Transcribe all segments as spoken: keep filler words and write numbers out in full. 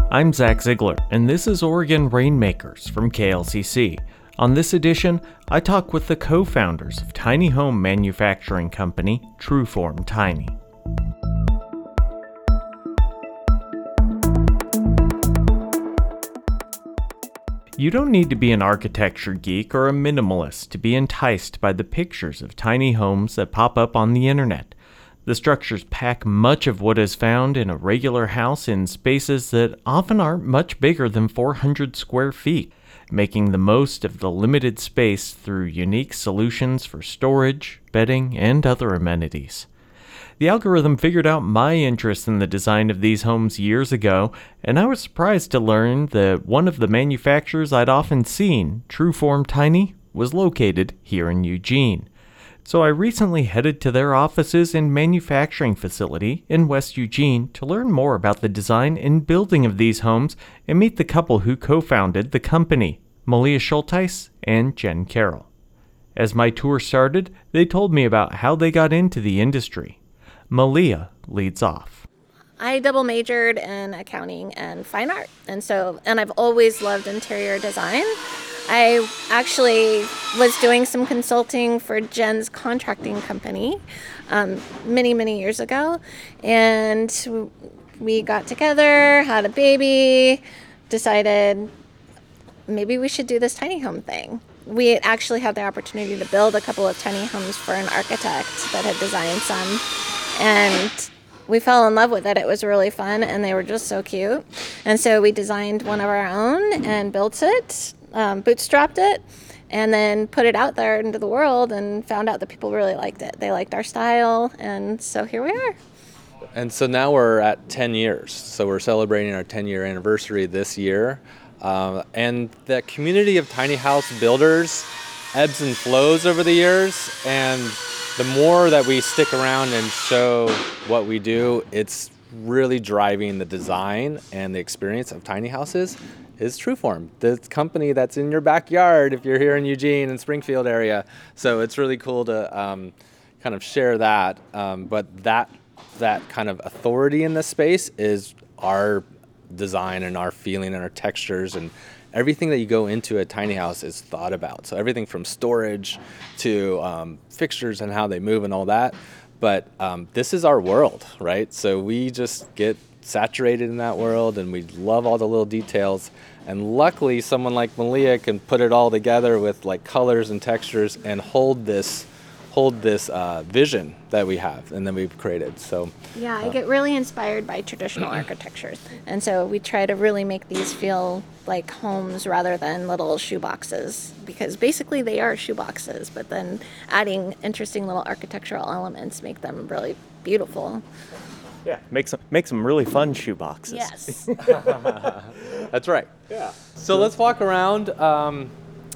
I'm Zach Ziegler, and this is Oregon Rainmakers from K L C C. On this edition, I talk with the co-founders of tiny home manufacturing company Trueform Tiny. You don't need to be an architecture geek or a minimalist to be enticed by the pictures of tiny homes that pop up on the internet. The structures pack much of what is found in a regular house in spaces that often aren't much bigger than four hundred square feet, making the most of the limited space through unique solutions for storage, bedding, and other amenities. The algorithm figured out my interest in the design of these homes years ago, and I was surprised to learn that one of the manufacturers I'd often seen, Trueform Tiny, was located here in Eugene. So I recently headed to their offices and manufacturing facility in West Eugene to learn more about the design and building of these homes and meet the couple who co-founded the company, Malia Schulteis and Jen Carroll. As my tour started, they told me about how they got into the industry. Malia leads off. I double majored in accounting and fine art, and so and I've always loved interior design. I actually was doing some consulting for Jen's contracting company um, many, many years ago, and we got together, had a baby, decided maybe we should do this tiny home thing. We actually had the opportunity to build a couple of tiny homes for an architect that had designed some, and we fell in love with it. It was really fun, and they were just so cute. And so we designed one of our own and built it, um, bootstrapped it, and then put it out there into the world and found out that people really liked it. They liked our style, and so here we are. And so now we're at ten years. So we're celebrating our ten-year anniversary this year. Uh, and the community of tiny house builders ebbs and flows over the years, and the more that we stick around and show what we do, it's really driving the design and the experience of tiny houses is Trueform, the company that's in your backyard if you're here in Eugene and Springfield area. So it's really cool to um, kind of share that. Um, but that that kind of authority in this space is our design and our feeling and our textures, and everything that you go into a tiny house is thought about. So everything from storage to um, fixtures and how they move and all that. But um, this is our world, right? So we just get saturated in that world, and we love all the little details. And luckily, someone like Malia can put it all together with like colors and textures and hold this hold this uh, vision that we have and then we've created. So yeah, I get really inspired by traditional architectures, and so we try to really make these feel like homes rather than little shoe boxes, because basically they are shoe boxes, but then adding interesting little architectural elements make them really beautiful. Yeah, make some make some really fun shoe boxes. Yes. That's right. Yeah. So let's walk around. Um,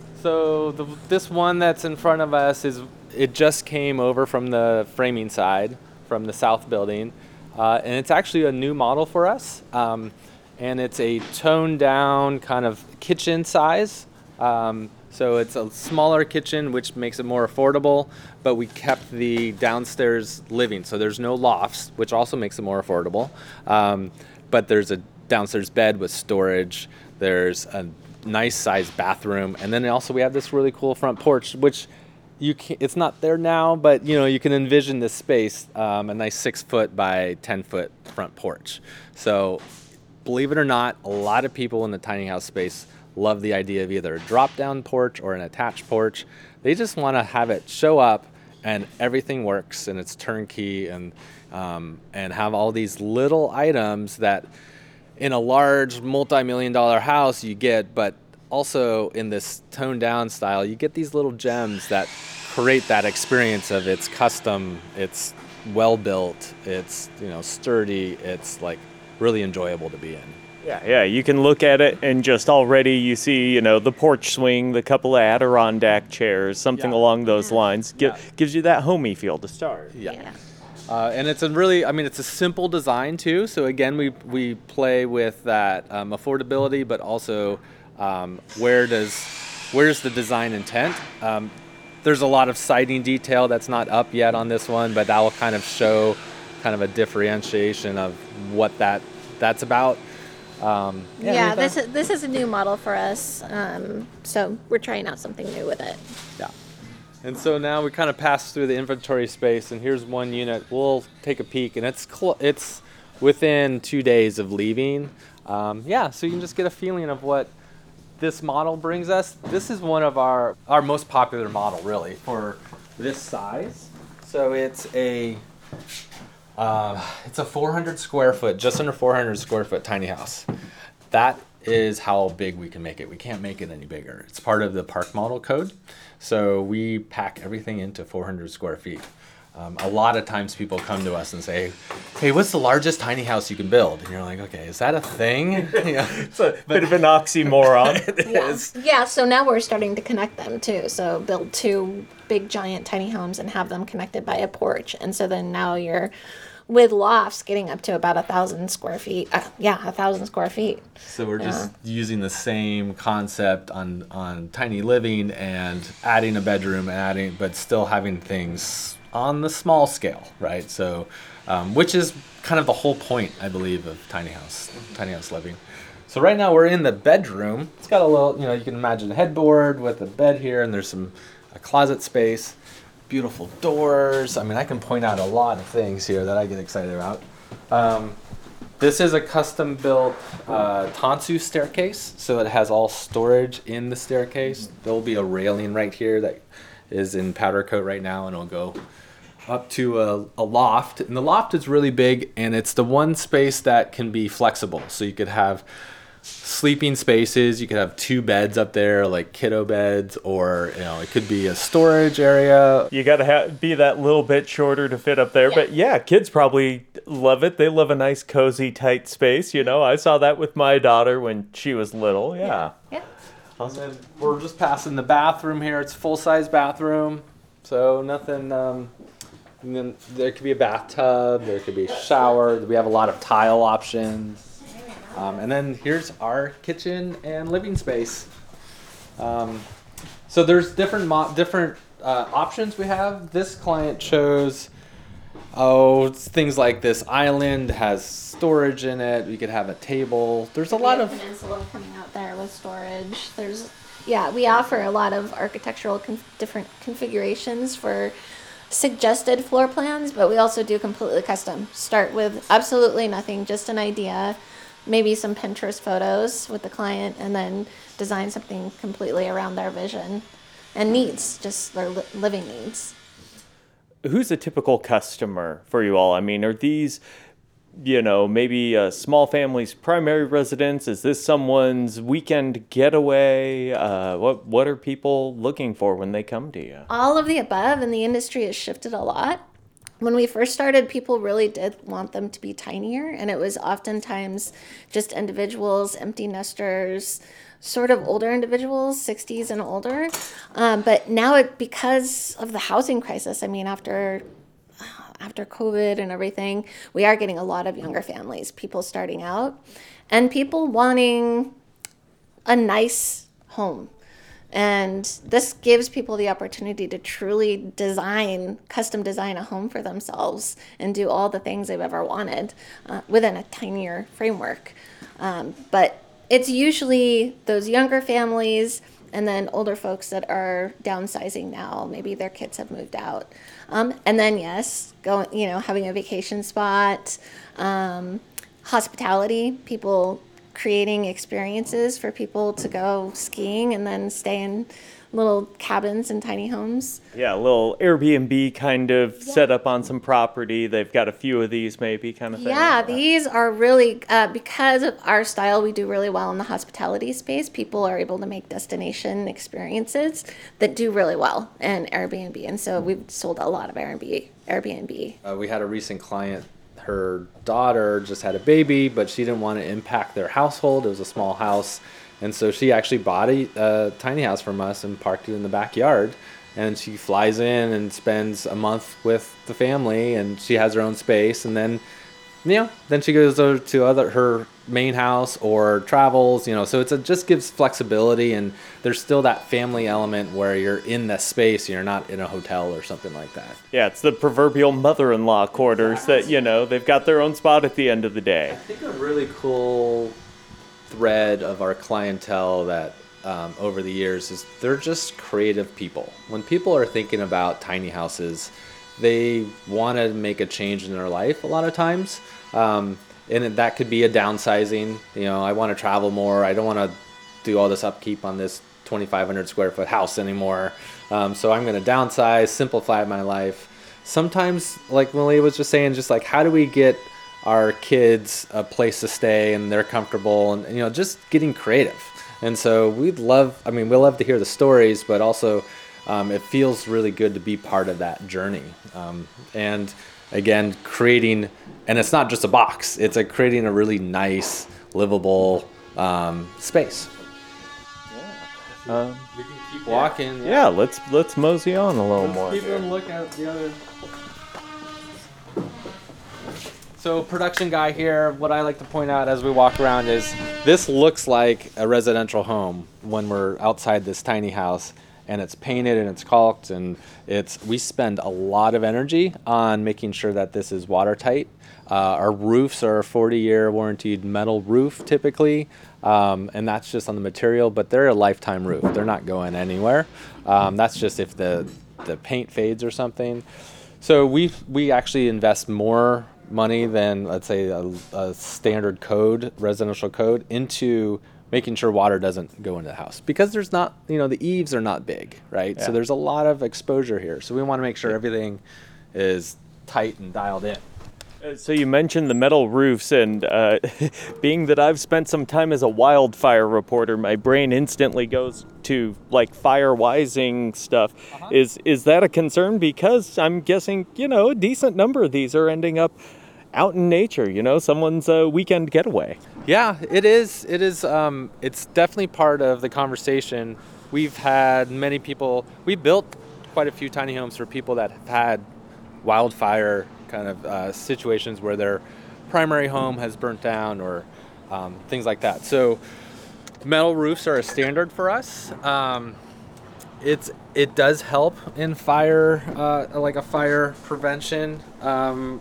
so the, this one that's in front of us is it just came over from the framing side, from the south building, uh, and it's actually a new model for us. Um, and it's a toned down kind of kitchen size. Um, so it's a smaller kitchen, which makes it more affordable, but we kept the downstairs living. So there's no lofts, which also makes it more affordable. Um, but there's a downstairs bed with storage. There's a nice sized bathroom. And then also we have this really cool front porch, which You can, it's not there now, but you know you can envision this space, um, a nice six foot by ten foot front porch. So, believe it or not, a lot of people in the tiny house space love the idea of either a drop down porch or an attached porch. They just want to have it show up and everything works and it's turnkey, and um, and have all these little items that in a large multi-million dollar house you get, but also in this toned down style, you get these little gems that create that experience of it's custom, it's well built, it's, you know, sturdy, it's like really enjoyable to be in. Yeah, yeah, you can look at it and just already you see, you know, the porch swing, the couple of Adirondack chairs, something Yeah. along those Yeah. lines. Gi- Yeah. Gives you that homey feel to start. Yeah. Yeah. Uh, and it's a really, I mean, it's a simple design too. So again, we we play with that um, affordability, but also um, where does where's the design intent? Um, there's a lot of siding detail that's not up yet on this one, but that will kind of show kind of a differentiation of what that that's about. Um, Yeah, yeah, this is this is a new model for us, um, so we're trying out something new with it. Yeah. And so now we kind of pass through the inventory space, and here's one unit. We'll take a peek, and it's cl- it's within two days of leaving. Um, yeah, so you can just get a feeling of what this model brings us. This is one of our our most popular model, really, for this size. So it's a uh, it's a four hundred square foot, just under four hundred square foot tiny house. That is how big we can make it. We can't make it any bigger. It's part of the park model code. So we pack everything into four hundred square feet. Um, a lot of times people come to us and say, hey, what's the largest tiny house you can build? And you're like, okay, is that a thing? Yeah. It's a bit of an oxymoron. It Yeah. is. Yeah, so now we're starting to connect them too. So build two big giant tiny homes and have them connected by a porch. And so then now you're with lofts getting up to about a thousand square feet. Uh, yeah, a thousand square feet. So we're just using the same concept on, on tiny living and adding a bedroom, adding, but still having things on the small scale, right? So, um, which is kind of the whole point, I believe, of tiny house, tiny house living. So right now we're in the bedroom. It's got a little, you know, you can imagine a headboard with a bed here, and there's some a closet space, beautiful doors. I mean, I can point out a lot of things here that I get excited about. Um, this is a custom-built uh, Tansu staircase, so it has all storage in the staircase. There will be a railing right here that is in powder coat right now, and it'll go up to a, a loft. And the loft is really big, and it's the one space that can be flexible. So you could have sleeping spaces, you could have two beds up there, like kiddo beds, or you know, it could be a storage area. You got to ha- be that little bit shorter to fit up there. Yeah. But yeah, kids probably love it. They love a nice, cozy, tight space. You know, I saw that with my daughter when she was little. Yeah. Yeah. And then we're just passing the bathroom here. It's full-size bathroom, so nothing. Um, and then there could be a bathtub. There could be a shower. We have a lot of tile options. Um, and then here's our kitchen and living space. Um, so there's different mo- different uh, options we have. This client chose, oh, it's things like this island has storage in it. We could have a table. There's a lot We of have peninsula coming out there with storage. There's, yeah, we offer a lot of architectural conf- different configurations for suggested floor plans, but we also do completely custom. Start with absolutely nothing, just an idea, maybe some Pinterest photos with the client, and then design something completely around their vision and needs, just their li- living needs. Who's a typical customer for you all? I mean, are these, you know, maybe a small family's primary residence? Is this someone's weekend getaway? Uh, what what are people looking for when they come to you? All of the above, and the industry has shifted a lot. When we first started, people really did want them to be tinier, and it was oftentimes just individuals, empty nesters, sort of older individuals, sixties and older. Um, but now, it because of the housing crisis, I mean, after after COVID and everything, we are getting a lot of younger families, people starting out, and people wanting a nice home. And this gives people the opportunity to truly design, custom design a home for themselves and do all the things they've ever wanted uh, within a tinier framework. Um, but it's usually those younger families and then older folks that are downsizing now. Maybe their kids have moved out. Um, and then, yes, going, you know, having a vacation spot, um, hospitality, people creating experiences for people to go skiing and then stay in little cabins and tiny homes. Yeah, a little Airbnb kind of set up on some property. They've got a few of these maybe kind of thing. Yeah, these are really, uh, because of our style, we do really well in the hospitality space. People are able to make destination experiences that do really well in Airbnb. And so we've sold a lot of Airbnb. Airbnb. Uh, we had a recent client, her daughter just had a baby, but she didn't want to impact their household. It was a small house. And so she actually bought a, a tiny house from us and parked it in the backyard. And she flies in and spends a month with the family, and she has her own space. And then, you know, then she goes over to other her main house or travels, you know. So it's a, just gives flexibility, and there's still that family element where you're in the space, you're not in a hotel or something like that. Yeah, it's the proverbial mother-in-law quarters that, you know, they've got their own spot at the end of the day. I think a really cool thread of our clientele that um, over the years is they're just creative people. When people are thinking about tiny houses, they want to make a change in their life a lot of times. Um, and that could be a downsizing. You know, I want to travel more. I don't want to do all this upkeep on this twenty-five hundred square foot house anymore. Um, so I'm going to downsize, simplify my life. Sometimes, like Malia was just saying, just like, how do we get our kids a place to stay and they're comfortable, and, you know, just getting creative. And so we'd love, I mean, we love to hear the stories, but also um, it feels really good to be part of that journey. Um, and again, creating, and it's not just a box, it's like creating a really nice, livable um, space. Um, We can keep walking. yeah, let's let's mosey on a little Let's more. keep here. and look at the other. So production guy here, what I like to point out as we walk around is this looks like a residential home when we're outside this tiny house, and it's painted and it's caulked, and it's we spend a lot of energy on making sure that this is watertight. Uh, our roofs are a forty year warranted metal roof typically, um, and that's just on the material, but they're a lifetime roof. They're not going anywhere. Um, that's just if the, the paint fades or something. So we we actually invest more money than, let's say, a, a standard code, residential code, into making sure water doesn't go into the house, because there's not, you know, the eaves are not big, right? Yeah. So there's a lot of exposure here. So we want to make sure everything is tight and dialed in. Uh, So you mentioned the metal roofs, and uh, being that I've spent some time as a wildfire reporter, my brain instantly goes to like fire-wising stuff. Uh-huh. Is is that a concern? Because I'm guessing, you know, a decent number of these are ending up out in nature. You know, someone's uh, weekend getaway. Yeah, it is. It is. Um, it's definitely part of the conversation. We've had many people. We built quite a few tiny homes for people that have had wildfire kind of uh, situations where their primary home has burnt down, or um, things like that. So metal roofs are a standard for us. Um, it's it does help in fire, uh, like a fire prevention. Um,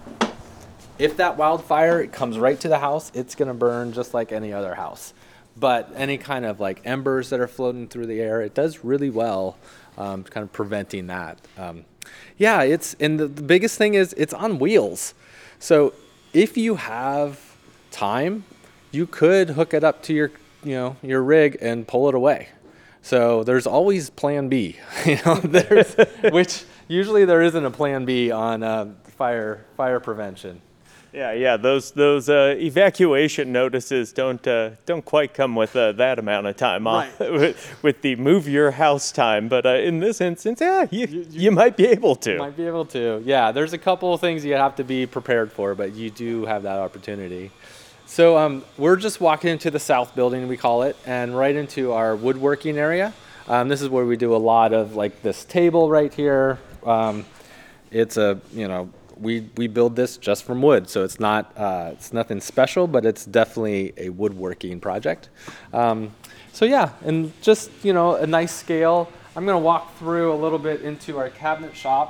If that wildfire comes right to the house, it's going to burn just like any other house. But any kind of like embers that are floating through the air, it does really well, um, kind of preventing that. Um, yeah, it's, and the, the biggest thing is it's on wheels. So if you have time, you could hook it up to your, you know, your rig and pull it away. So there's always plan B, you know, there's, which usually there isn't a plan B on uh, fire, fire prevention. Yeah, yeah. Those those uh, evacuation notices don't uh, don't quite come with uh, that amount of time off, Right. with, with the move your house time. But uh, in this instance, yeah, you, you you might be able to. Might be able to. Yeah, there's a couple of things you have to be prepared for, but you do have that opportunity. So um, we're just walking into the south building, we call it, and right into our woodworking area. Um, this is where we do a lot of like this table right here. Um, it's a, you know, we we build this just from wood, so it's not uh, it's nothing special, but it's definitely a woodworking project. Um, so yeah, and just, you know, a nice scale. I'm gonna walk through a little bit into our cabinet shop,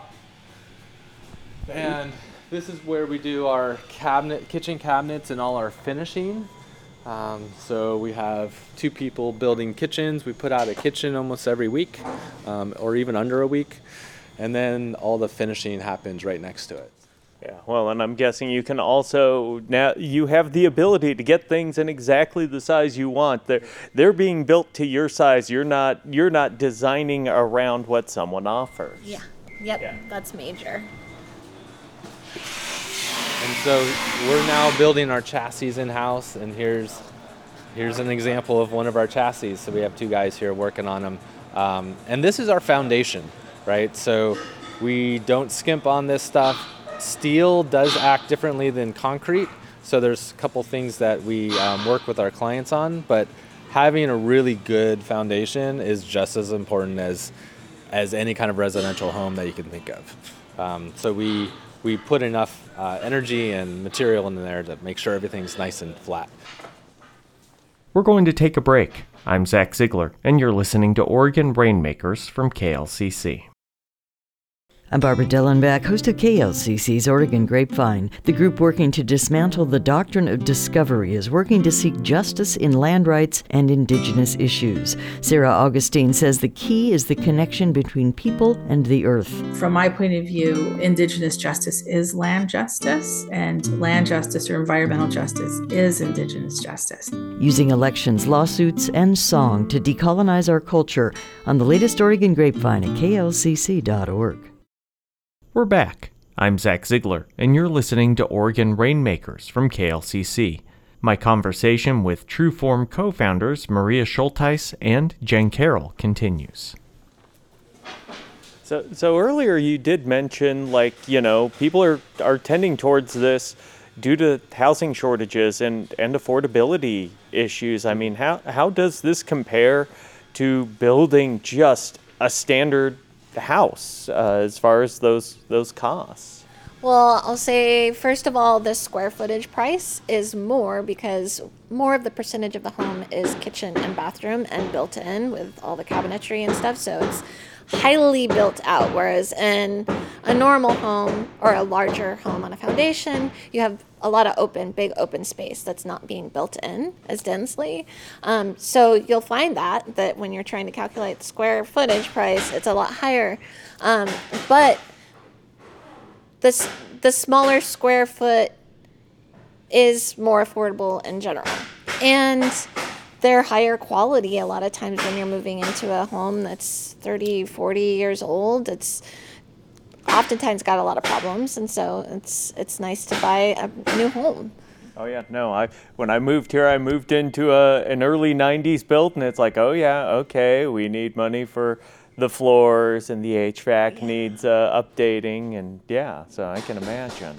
and this is where we do our cabinet, kitchen cabinets, and all our finishing. Um, so we have two people building kitchens. We put out a kitchen almost every week, um, or even under a week, and then all the finishing happens right next to it. Yeah, well, and I'm guessing you can also, now you have the ability to get things in exactly the size you want. They're, they're being built to your size. You're not you're not designing around what someone offers. Yeah. Yep. Yeah. That's major. And so we're now building our chassis in-house, and here's here's an example of one of our chassis. So we have two guys here working on them. Um, and this is our foundation, right? So we don't skimp on this stuff. Steel does act differently than concrete, so there's a couple things that we um, work with our clients on, but having a really good foundation is just as important as as any kind of residential home that you can think of. Um, so we we put enough uh, energy and material in there to make sure everything's nice and flat. We're going to take a break. I'm Zach Ziegler, and you're listening to Oregon Rainmakers from K L C C. I'm Barbara Dellenbach, host of K L C C's Oregon Grapevine. The group working to dismantle the doctrine of discovery is working to seek justice in land rights and indigenous issues. Sarah Augustine says the key is the connection between people and the earth. From my point of view, indigenous justice is land justice, and land justice or environmental justice is indigenous justice. Using elections, lawsuits, and song to decolonize our culture on the latest Oregon Grapevine at K L C C dot org. We're back. I'm Zach Ziegler, and you're listening to Oregon Rainmakers from K L C C. My conversation with Trueform co-founders Maria Schultheis and Jen Carroll continues. So, so earlier you did mention, like, you know, people are, are tending towards this due to housing shortages and, and affordability issues. I mean, how, how does this compare to building just a standard house uh, as far as those those costs? Well, I'll say, first of all, the square footage price is more because more of the percentage of the home is kitchen and bathroom and built in with all the cabinetry and stuff. So it's highly built out. Whereas in a normal home or a larger home on a foundation, you have a lot of open, big open space that's not being built in as densely. Um, so you'll find that, that when you're trying to calculate the square footage price, it's a lot higher. Um, but the, the smaller square foot is more affordable in general. And they're higher quality a lot of times when you're moving into a home that's thirty, forty years old. It's oftentimes got a lot of problems, and so it's it's nice to buy a new home. Oh yeah, no, I when I moved here, I moved into a, an early nineties build, and it's like, oh yeah, okay, we need money for the floors, and the H V A C needs uh, updating, and yeah, so I can imagine.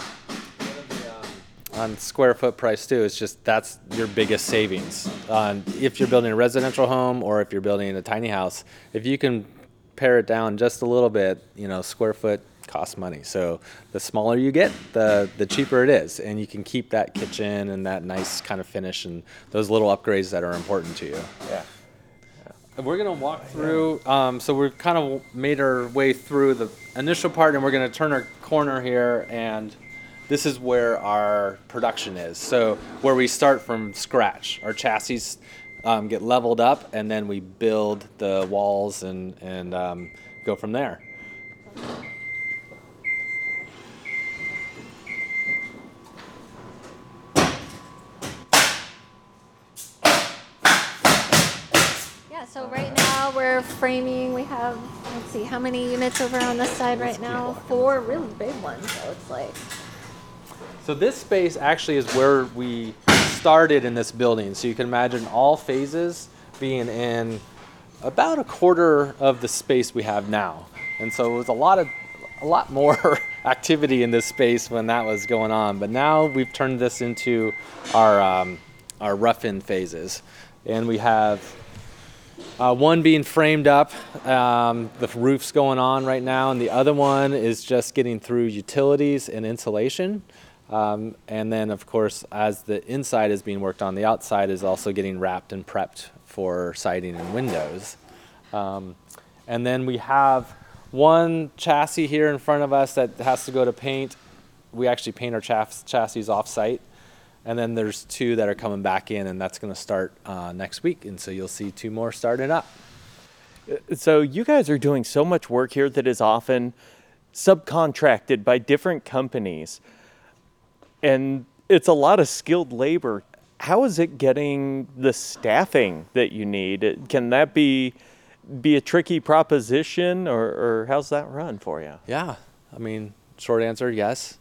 On square foot price too, it's just that's your biggest savings. On if you're building a residential home or if you're building a tiny house, if you can pare it down just a little bit, you know, square foot costs money. So the smaller you get, the the cheaper it is, and you can keep that kitchen and that nice kind of finish and those little upgrades that are important to you. Yeah. And we're gonna walk through. Um, so we've kind of made our way through the initial part, and we're gonna turn our corner here, and this is where our production is. So where we start from scratch. Our chassis um, get leveled up, and then we build the walls and, and um, go from there. Yeah, so right now we're framing, we have, let's see, how many units over on this side right now? Four really big ones, so it's like... So this space actually is where we started in this building. So you can imagine all phases being in about a quarter of the space we have now. And so it was a lot of, a lot more activity in this space when that was going on. But now we've turned this into our, um, our rough-in phases. And we have uh, one being framed up, um, the roof's going on right now, and the other one is just getting through utilities and insulation. Um, and then, of course, as the inside is being worked on, the outside is also getting wrapped and prepped for siding and windows. Um, and then we have one chassis here in front of us that has to go to paint. We actually paint our chaff- chassis off-site. And then there's two that are coming back in, and that's going to start uh, next week. And so you'll see two more starting up. So you guys are doing so much work here that is often subcontracted by different companies. And it's a lot of skilled labor. How is it getting the staffing that you need? Can that be be a tricky proposition, or, or how's that run for you? Yeah, I mean, short answer, yes.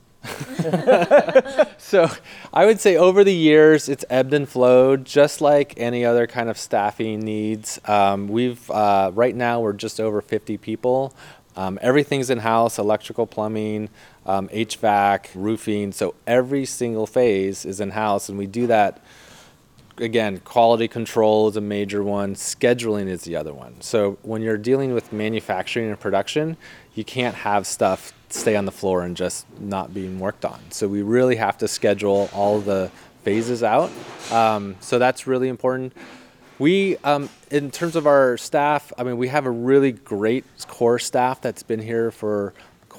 So I would say over the years, it's ebbed and flowed, just like any other kind of staffing needs. Um, we've uh, right now we're just over fifty people. Um, everything's in-house: electrical, plumbing, um, H V A C, roofing. So every single phase is in-house, and we do that. Again, quality control is a major one. Scheduling is the other one. So when you're dealing with manufacturing and production, you can't have stuff stay on the floor and just not being worked on. So we really have to schedule all the phases out. Um, so that's really important. We, um, in terms of our staff, I mean, we have a really great core staff that's been here for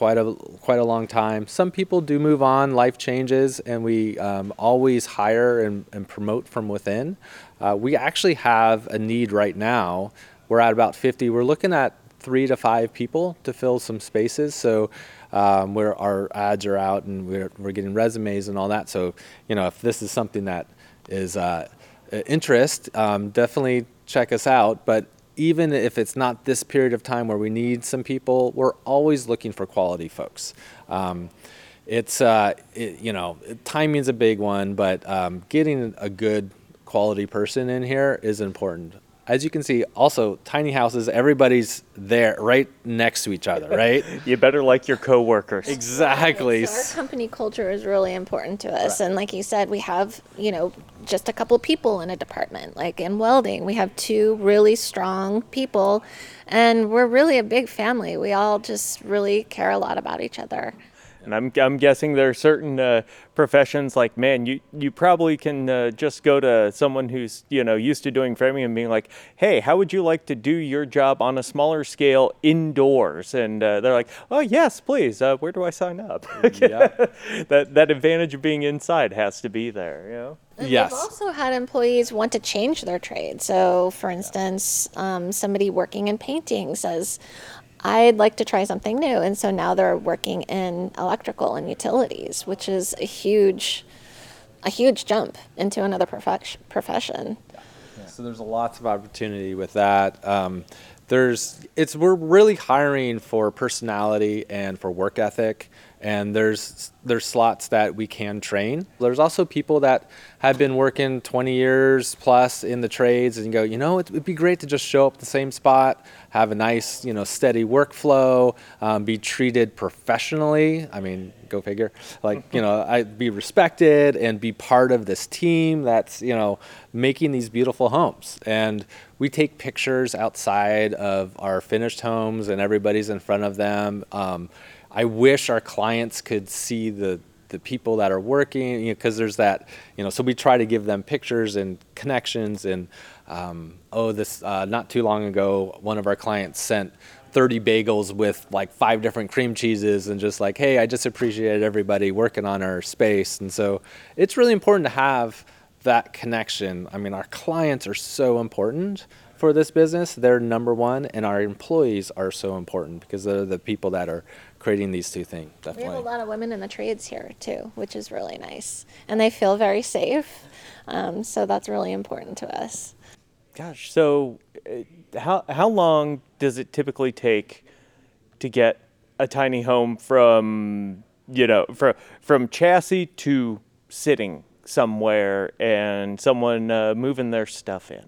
quite a quite a long time. Some people do move on, life changes, and we um, always hire and, and promote from within. Uh, we actually have a need right now. We're at about fifty. We're looking at three to five people to fill some spaces. So um, where our ads are out and we're, we're getting resumes and all that. So, you know, if this is something that is uh, interest, um, definitely check us out. But even if it's not this period of time where we need some people, we're always looking for quality folks. Um, it's, uh, it, you know, timing's a big one, but um, getting a good quality person in here is important. As you can see, also tiny houses, everybody's there right next to each other, right? You better like your coworkers. Exactly. So our company culture is really important to us. Right. And like you said, we have, you know, just a couple people in a department. Like in welding, we have two really strong people, and we're really a big family. We all just really care a lot about each other. And I'm I'm guessing there are certain uh, professions like, man, you, you probably can uh, just go to someone who's, you know, used to doing framing and being like, hey, how would you like to do your job on a smaller scale indoors? And uh, they're like, oh, yes, please. Uh, where do I sign up? Yeah. that that advantage of being inside has to be there, you know? And yes. We've also had employees want to change their trade. So, for instance, um, somebody working in painting says, I'd like to try something new. And so now they're working in electrical and utilities, which is a huge, a huge jump into another prof- profession. Yeah. So there's lots of opportunity with that. Um, there's, it's, we're really hiring for personality and for work ethic. And there's there's slots that we can train. There's also people that have been working twenty years plus in the trades and go, you know, it would be great to just show up at the same spot, have a nice, you know, steady workflow, um, be treated professionally. I mean, go figure. Like, you know, I be respected and be part of this team that's, you know, making these beautiful homes. And we take pictures outside of our finished homes and everybody's in front of them. Um, I wish our clients could see the, the people that are working, you know, because there's that, you know, so we try to give them pictures and connections. And, um, oh, this, uh, not too long ago, one of our clients sent thirty bagels with like five different cream cheeses and just like, hey, I just appreciate everybody working on our space. And so it's really important to have that connection. I mean, our clients are so important for this business. They're number one, and our employees are so important because they're the people that are creating these two things. Definitely. We have a lot of women in the trades here too, which is really nice, and they feel very safe. Um, so that's really important to us. Gosh, so uh, how how long does it typically take to get a tiny home from, you know, from from chassis to sitting somewhere and someone uh, moving their stuff in?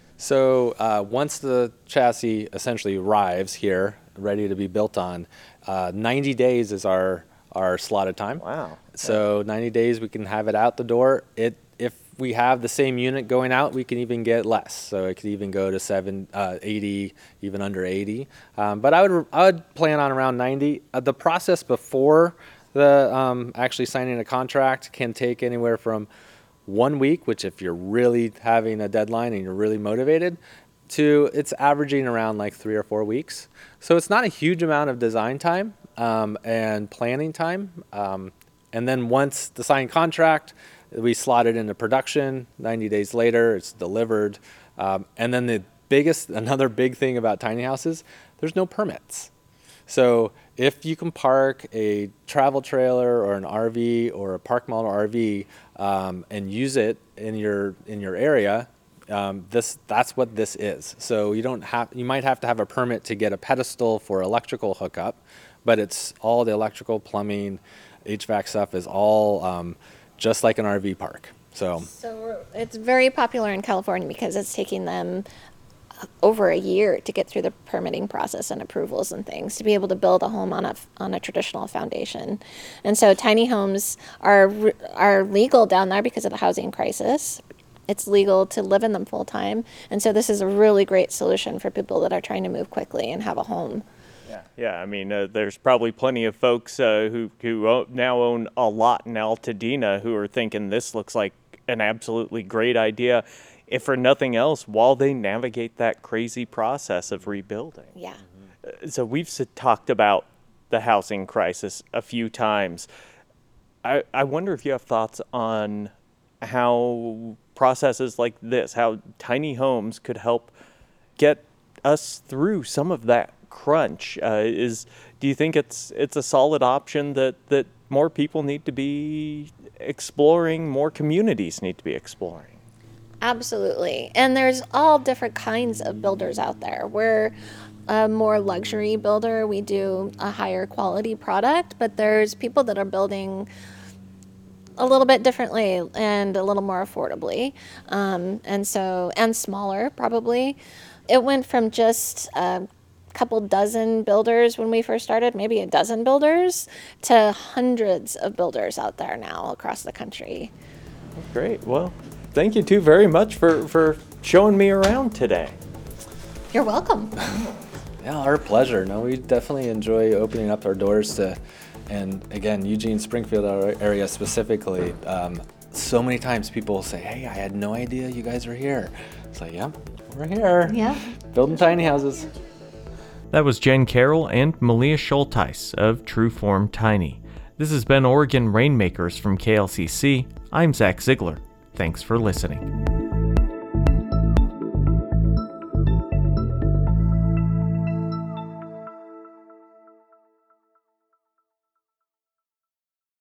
So uh, once the chassis essentially arrives here, ready to be built on, uh, ninety days is our, our slotted time. Wow. So ninety days we can have it out the door. It if we have the same unit going out, we can even get less. So it could even go to seven, uh, eighty, even under eighty. Um, but I would I would plan on around ninety. Uh, the process before the um, actually signing a contract can take anywhere from one week, which if you're really having a deadline and you're really motivated, to it's averaging around like three or four weeks. So it's not a huge amount of design time um, and planning time. Um, and then once the signed contract, we slot it into production. ninety days later, it's delivered. Um, and then the biggest, another big thing about tiny houses, there's no permits. So if you can park a travel trailer or an R V or a park model R V um, and use it in your in your area, um, this that's what this is. So you don't have you might have to have a permit to get a pedestal for electrical hookup, but it's all the electrical, plumbing, H V A C stuff is all um, just like an R V park. So So it's very popular in California because it's taking them over a year to get through the permitting process and approvals and things to be able to build a home on a on a traditional foundation. And so tiny homes are are legal down there because of the housing crisis. It's legal to live in them full time. And so this is a really great solution for people that are trying to move quickly and have a home. Yeah, yeah. I mean, uh, there's probably plenty of folks uh, who who o- now own a lot in Altadena who are thinking this looks like an absolutely great idea, if for nothing else, while they navigate that crazy process of rebuilding. Yeah. Uh, so we've s- talked about the housing crisis a few times. I, I wonder if you have thoughts on how processes like this, how tiny homes could help get us through some of that crunch. Uh, is do you think it's it's a solid option that, that more people need to be exploring, more communities need to be exploring? Absolutely. And there's all different kinds of builders out there. We're a more luxury builder. We do a higher quality product, but there's people that are building a little bit differently and a little more affordably. Um, and so, and smaller probably. It went from just a couple dozen builders when we first started, maybe a dozen builders, to hundreds of builders out there now across the country. Great. Well, thank you two very much for, for showing me around today. You're welcome. Yeah, our pleasure. No, we definitely enjoy opening up our doors to, and again, Eugene, Springfield area specifically. Um, so many times people will say, hey, I had no idea you guys were here. It's like, yeah, we're here. Yeah. Building tiny houses. That was Jen Carroll and Malia Schulteis of Trueform Tiny. This has been Oregon Rainmakers from K L C C. I'm Zach Ziegler. Thanks for listening.